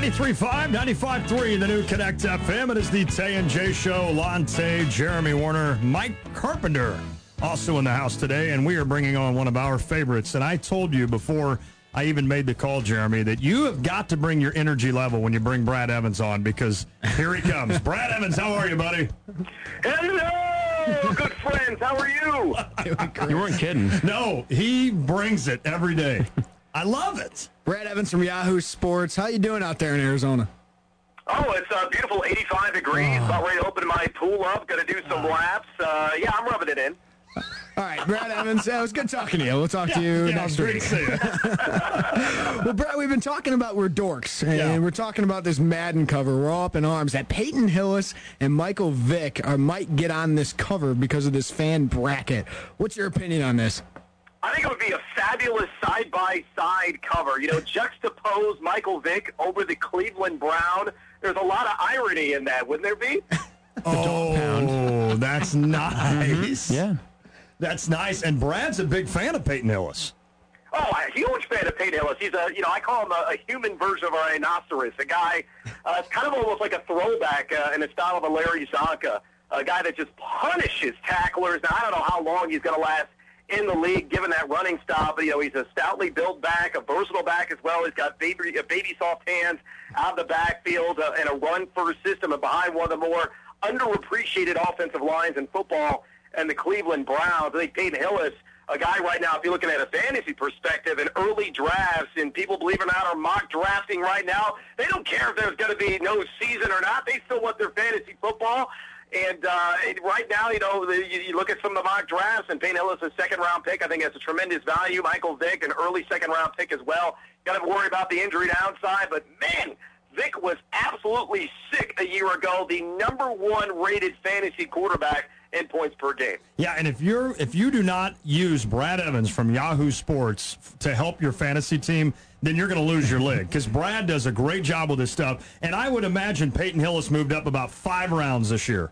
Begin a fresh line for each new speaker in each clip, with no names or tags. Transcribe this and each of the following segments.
93.5, 95.3, the new Connect FM. It is the Tay and Jay Show. Lonte, Jeremy Werner, Mike Carpenter also in the house today, and we are bringing on one of our favorites. And I told you before I even made the call, Jeremy, that you have got to bring your energy level when you bring Brad Evans on, because here he comes. Brad Evans, how are you, buddy?
Hello, good friends. How are you?
You weren't kidding.
No, he brings it every day. I love it.
Brad Evans from Yahoo Sports. How you doing out there in Arizona?
Oh, it's beautiful, 85 degrees. About ready to open my pool up. Going to do some laps. Yeah, I'm rubbing it in.
All right, Brad Evans, it was good talking to you. We'll talk to you next
great
week.
to see you.
Well, Brad, we've been talking about we're dorks, and we're talking about this Madden cover. We're all up in arms that Peyton Hillis and Michael Vick might get on this cover because of this fan bracket. What's your opinion on this?
I think it would be a fabulous side-by-side cover. You know, juxtapose Michael Vick over the Cleveland Brown. There's a lot of irony in that, wouldn't there be?
Oh, that's nice.
Yeah.
That's nice. And Brad's a big fan of Peyton Hillis.
Oh, a huge fan of Peyton Hillis. He's I call him a human version of a rhinoceros. A guy, it's kind of almost like a throwback in the style of a Larry Zonka. A guy that just punishes tacklers. Now, I don't know how long he's going to last in the league, given that running style, but he's a stoutly built back, a versatile back as well. He's got baby soft hands out of the backfield and a run-first system, and behind one of the more underappreciated offensive lines in football and the Cleveland Browns. I think Peyton Hillis, a guy right now, if you're looking at a fantasy perspective, in early drafts, and people, believe it or not, are mock drafting right now. They don't care if there's going to be no season or not. They still want their fantasy football. And right now, you look at some of the mock drafts, and Peyton Hillis, a second-round pick, I think has a tremendous value. Michael Vick, an early second-round pick as well. Got to worry about the injury downside. But, man, Vick was absolutely sick a year ago, the number one rated fantasy quarterback in points per game.
Yeah, and if you do not use Brad Evans from Yahoo Sports to help your fantasy team, then you're going to lose your league, because Brad does a great job with this stuff. And I would imagine Peyton Hillis moved up about 5 rounds this year.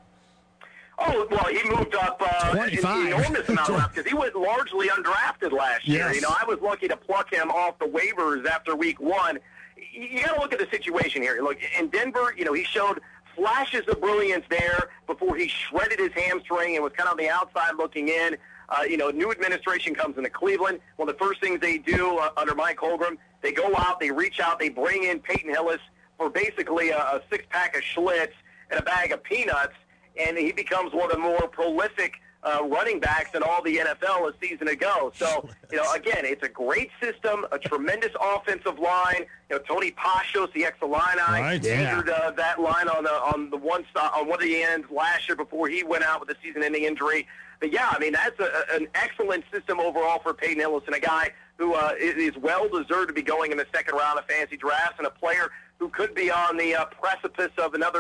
Oh, well, he moved up an
25.
enormous amount of rounds because he went largely undrafted last year.
Yes.
I was lucky to pluck him off the waivers after week 1. You got to look at the situation here. Look, in Denver, he showed flashes of brilliance there before he shredded his hamstring and was kind of on the outside looking in. New administration comes into Cleveland. One of the first things they do under Mike Holmgren, they go out, they reach out, they bring in Peyton Hillis for basically a 6-pack of Schlitz and a bag of peanuts, and he becomes one of the more prolific running backs in all the NFL a season ago. So, again, it's a great system, a tremendous offensive line. Tony Pashos, the ex-Illini, injured that line on one of the ends last year before he went out with a season-ending injury. But, yeah, I mean, that's an excellent system overall for Peyton Hillis, and a guy who is well-deserved to be going in the second round of fantasy drafts, and a player who could be on the precipice of another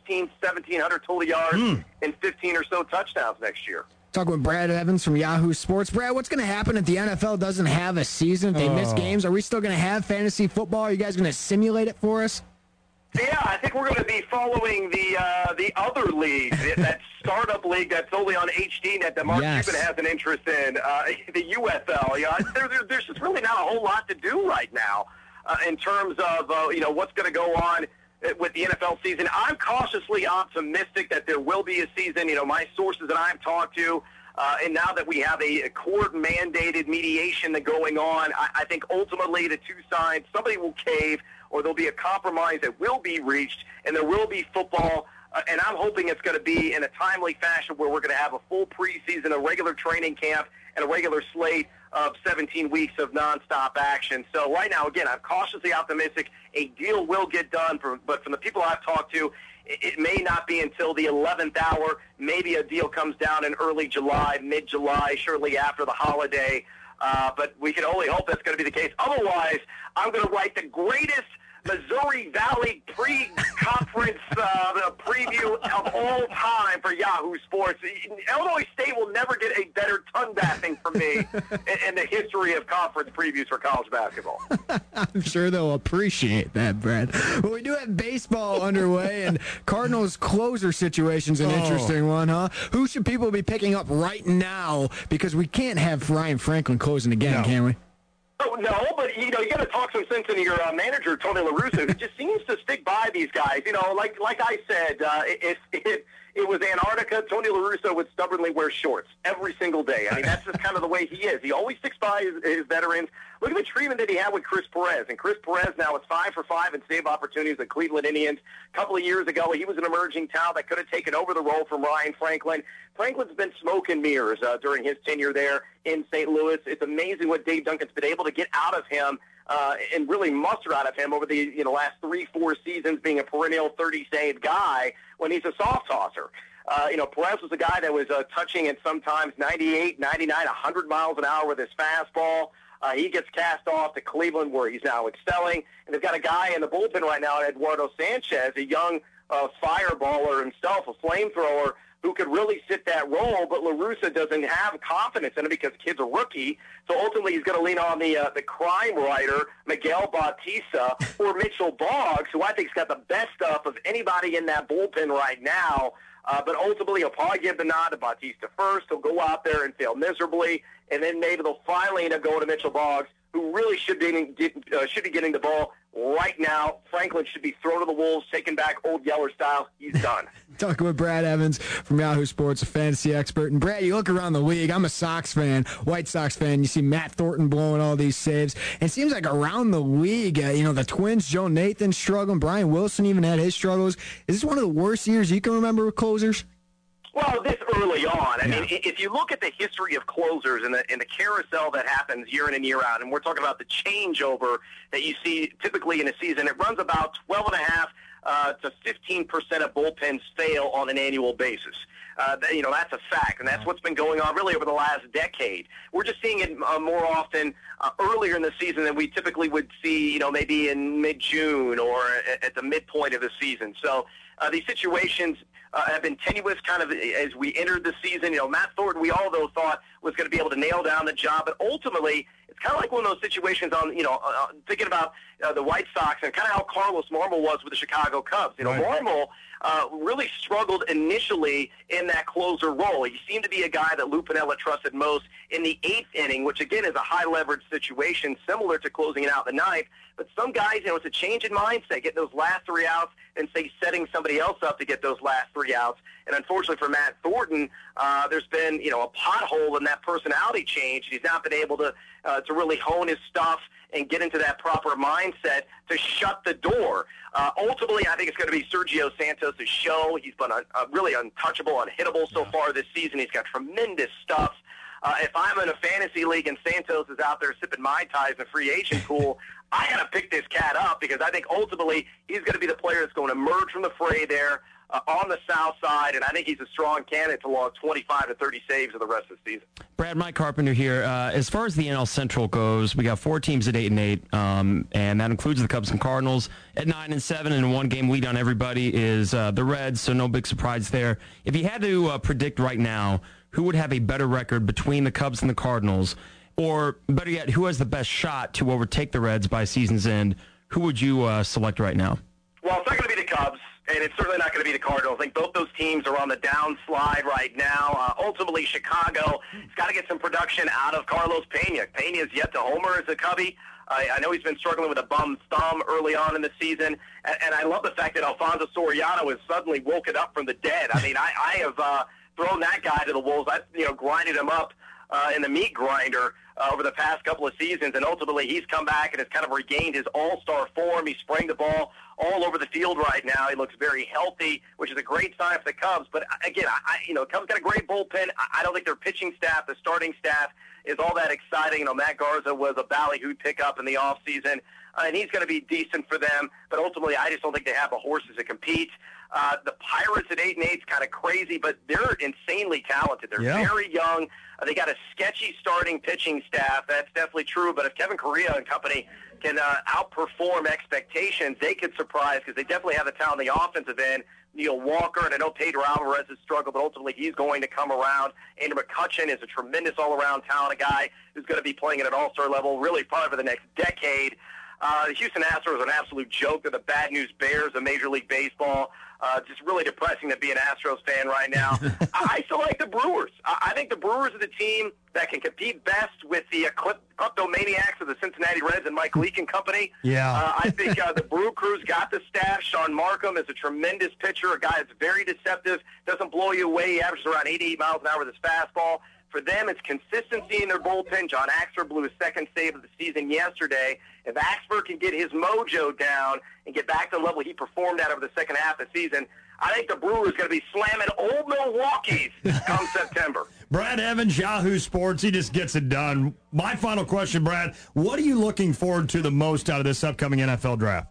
1,700 total yards and 15 or so touchdowns next year.
Talking with Brad Evans from Yahoo Sports. Brad, what's going to happen if the NFL doesn't have a season, if they miss games? Are we still going to have fantasy football? Are you guys going to simulate it for us?
Yeah, I think we're going to be following the other league, that startup league that's only on HDNet that Mark Cuban has an interest in, the UFL. There's just really not a whole lot to do right now in terms of what's going to go on with the NFL season. I'm cautiously optimistic that there will be a season. My sources that I've talked to, and now that we have a court-mandated mediation going on, I think ultimately the two sides, somebody will cave, or there'll be a compromise that will be reached, and there will be football. And I'm hoping it's going to be in a timely fashion where we're going to have a full preseason, a regular training camp, and a regular slate of 17 weeks of nonstop action. So right now, again, I'm cautiously optimistic a deal will get done, but from the people I've talked to, it may not be until the 11th hour. Maybe a deal comes down in early July, mid-July, shortly after the holiday. But we can only hope that's going to be the case. Otherwise, I'm going to write the greatest Missouri Valley pre-conference preview of all time for Yahoo Sports. Illinois State will never get a better tongue bathing from me in the history of conference previews for college basketball.
I'm sure they'll appreciate that, Brad. Well, we do have baseball underway, and Cardinals closer situation's an interesting one, huh? Who should people be picking up right now? Because we can't have Ryan Franklin closing again, can we?
Oh, No, but you got to talk some sense into your manager, Tony La Russa, who just seems to stick by these guys. Like I said, if it was Antarctica, Tony La Russa would stubbornly wear shorts every single day. I mean, that's just kind of the way he is. He always sticks by his veterans. Look at the treatment that he had with Chris Perez. And Chris Perez now is 5 for 5 in save opportunities with Cleveland Indians. A couple of years ago, he was an emerging talent that could have taken over the role from Ryan Franklin. Franklin's been smoke and mirrors during his tenure there in St. Louis. It's amazing what Dave Duncan's been able to get out of him and really muster out of him over the last 3-4 seasons, being a perennial 30-save guy when he's a soft tosser. Perez was a guy that was touching at sometimes 98, 99, 100 miles an hour with his fastball. He gets cast off to Cleveland, where he's now excelling. And they've got a guy in the bullpen right now, Eduardo Sanchez, a young fireballer himself, a flamethrower, who could really fit that role, but La Russa doesn't have confidence in it because the kid's a rookie. So ultimately he's going to lean on the crime writer, Miguel Bautista, or Mitchell Boggs, who I think has got the best stuff of anybody in that bullpen right now. But ultimately he'll probably give the nod to Bautista first. He'll go out there and fail miserably, and then maybe they'll finally end up going to Mitchell Boggs, who really should be getting the ball right now. Franklin should be thrown to the wolves, taken back old Yeller style. He's done.
Talking with Brad Evans from Yahoo Sports, a fantasy expert. And Brad, you look around the league. I'm a Sox fan, White Sox fan. You see Matt Thornton blowing all these saves. And it seems like around the league, the Twins, Joe Nathan struggling. Brian Wilson even had his struggles. Is this one of the worst years you can remember with closers?
Well, this early on, I mean, if you look at the history of closers and the carousel that happens year in and year out, and we're talking about the changeover that you see typically in a season, it runs about 12.5 to 15% of bullpens fail on an annual basis. That's a fact, and that's what's been going on really over the last decade. We're just seeing it more often earlier in the season than we typically would see, maybe in mid-June or at the midpoint of the season. So these situations have been tenuous kind of as we entered the season. Matt Thornton, we all, though, thought was going to be able to nail down the job, but ultimately it's kind of like one of those situations thinking about the White Sox and kind of how Carlos Marmol was with the Chicago Cubs. Marmol really struggled initially in that closer role. He seemed to be a guy that Lou Piniella trusted most in the 8th inning, which, again, is a high-leverage situation similar to closing it out in the 9th. But some guys, it's a change in mindset, get those last 3 outs and, say, setting somebody else up to get those last 3 outs. And unfortunately for Matt Thornton, there's been, a pothole in that personality change. He's not been able to really hone his stuff and get into that proper mindset to shut the door. Ultimately, I think it's going to be Sergio Santos' show. He's been really untouchable, unhittable so far this season. He's got tremendous stuff. If I'm in a fantasy league and Santos is out there sipping Mai Tais in the free agent pool, I got to pick this cat up because I think ultimately he's going to be the player that's going to emerge from the fray there on the south side, and I think he's a strong candidate to log 25 to 30 saves of the rest of the season.
Brad, Mike Carpenter here. As far as the NL Central goes, we got 4 teams at 8-8, and that includes the Cubs and Cardinals at 9-7, and 1 game lead on everybody is the Reds, so no big surprise there. If you had to predict right now who would have a better record between the Cubs and the Cardinals, or better yet, who has the best shot to overtake the Reds by season's end, who would you select right now?
Well, it's not going to be the Cubs, and it's certainly not going to be the Cardinals. I think both those teams are on the downslide right now. Ultimately, Chicago has got to get some production out of Carlos Pena. Pena's yet to homer as a Cubby. I know he's been struggling with a bum thumb early on in the season, and I love the fact that Alfonso Soriano has suddenly woken up from the dead. I mean, I have thrown that guy to the wolves. I've grinded him up in the meat grinder over the past couple of seasons, and ultimately he's come back and has kind of regained his all-star form. He's spraying the ball all over the field right now. He looks very healthy, which is a great sign for the Cubs. But again, Cubs got a great bullpen. I don't think their pitching staff, the starting staff, is all that exciting. Matt Garza was a ballyhoo pickup in the offseason, and he's going to be decent for them. But ultimately, I just don't think they have the horses to compete. The Pirates at 8-8 is kind of crazy, but they're insanely talented. They're very young. They got a sketchy starting pitching staff. That's definitely true. But if Kevin Correa and company can outperform expectations, they could surprise because they definitely have the talent on the offensive end. Neil Walker, and I know Pedro Alvarez has struggled, but ultimately he's going to come around. Andrew McCutchen is a tremendous all-around talent, a guy who's going to be playing at an all-star level really probably for the next decade. The Houston Astros are an absolute joke. They're the bad news Bears of Major League Baseball. Just really depressing to be an Astros fan right now. I still like the Brewers. I think the Brewers are the team that can compete best with the kleptomaniacs of the Cincinnati Reds and Mike Leake and company.
Yeah.
I think the Brew Crew's got the staff. Sean Markham is a tremendous pitcher, a guy that's very deceptive, doesn't blow you away. He averages around 88 miles an hour with his fastball. For them, it's consistency in their bullpen. John Axford blew his second save of the season yesterday. If Axford can get his mojo down and get back to the level he performed at over the second half of the season, I think the Brewers going to be slamming old Milwaukee's come September.
Brad Evans, Yahoo Sports, he just gets it done. My final question, Brad, what are you looking forward to the most out of this upcoming NFL draft?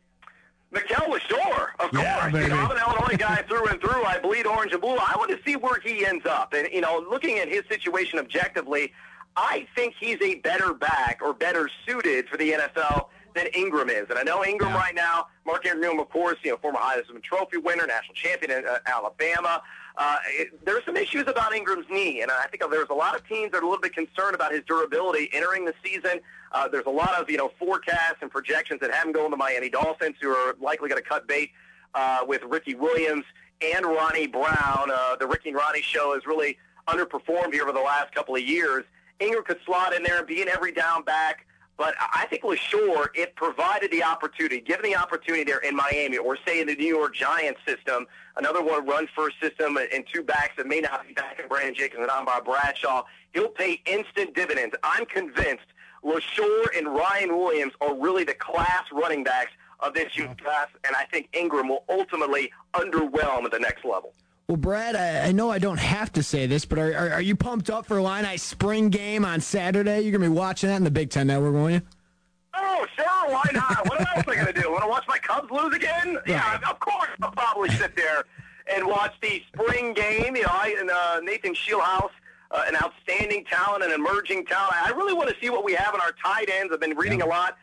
Miguel LaShore, of course.
Baby.
I'm an Illinois guy through and through. I bleed orange and blue. I want to see where he ends up. And, looking at his situation objectively, I think he's a better back or better suited for the NFL than Ingram is. And I know Ingram right now, Mark Ingram, of course, former Heisman Trophy winner, national champion in Alabama. There's some issues about Ingram's knee, and I think there's a lot of teams that are a little bit concerned about his durability entering the season. There's a lot of forecasts and projections that have him going to Miami Dolphins, who are likely going to cut bait with Ricky Williams and Ronnie Brown. The Ricky and Ronnie show has really underperformed here over the last couple of years. Ingram could slot in there and be an every down back. But I think LaShore, it provided the opportunity, given the opportunity there in Miami, or say in the New York Giants system, another one run-first system and two backs that may not be back in Brandon Jacobs and Ambar Bradshaw, he'll pay instant dividends. I'm convinced LaShore and Ryan Williams are really the class running backs of this youth class, and I think Ingram will ultimately underwhelm at the next level.
Well, Brad, I know I don't have to say this, but are you pumped up for Illini's spring game on Saturday? You're going to be watching that in the Big Ten Network, won't you?
Oh, sure, why not? What else am I going to do? Want to watch my Cubs lose again? Right. Yeah, of course. I'll probably sit there and watch the spring game. Nathan Shieldhouse, an outstanding talent, an emerging talent. I really want to see what we have in our tight ends. I've been reading a lot.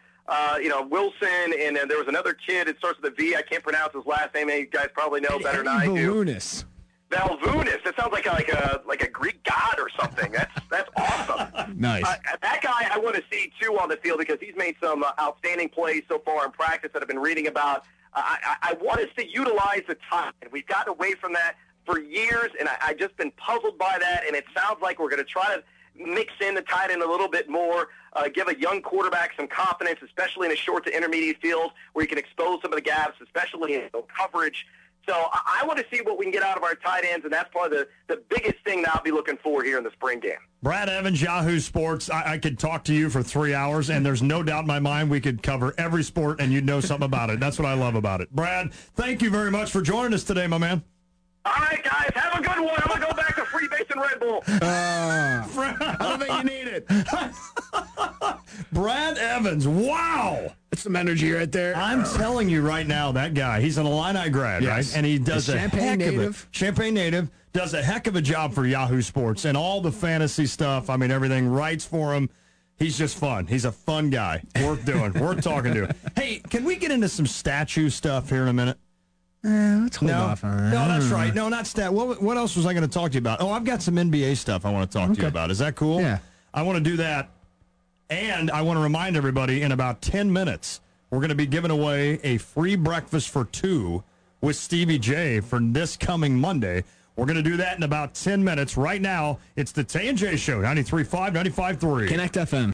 Wilson, and there was another kid. It starts with a V. I can't pronounce his last name. You guys probably know better than I do. Valvunis. That sounds like a Greek god or something. That's awesome.
Nice.
That guy I want to see too on the field because he's made some outstanding plays so far in practice that I've been reading about. I want us to utilize the time. We've gotten away from that for years, and I've just been puzzled by that. And it sounds like we're going to try to mix in the tight end a little bit more, give a young quarterback some confidence, especially in a short to intermediate field where you can expose some of the gaps, especially in coverage. So I want to see what we can get out of our tight ends, and that's probably the biggest thing that I'll be looking for here in the spring game.
Brad Evans, Yahoo Sports. I could talk to you for 3 hours, and there's no doubt in my mind we could cover every sport, and you'd know something about it. That's what I love about it. Brad, thank you very much for joining us today, my man.
All right, guys, have a good one. I'm going to go back to free base and Red Bull.
I don't think you need it.
Brad Evans, wow.
That's some energy right there.
I'm telling you right now, that guy, he's an Illini grad, right? And he does a heck of a Champaign native, does a heck of a job for Yahoo Sports and all the fantasy stuff. I mean, everything writes for him. He's just fun. He's a fun guy. Worth doing. Worth talking to. Hey, can we get into some statue stuff here in a minute?
Let's hold off on that.
No, that's right. No, not stat. What else was I going to talk to you about? Oh, I've got some NBA stuff I want to talk to you about. Is that cool?
Yeah.
I want to do that. And I want to remind everybody, in about 10 minutes, we're going to be giving away a free breakfast for two with Stevie J for this coming Monday. We're going to do that in about 10 minutes. Right now, it's the Tay and J Show, 93.5, 95.3.
Connect FM.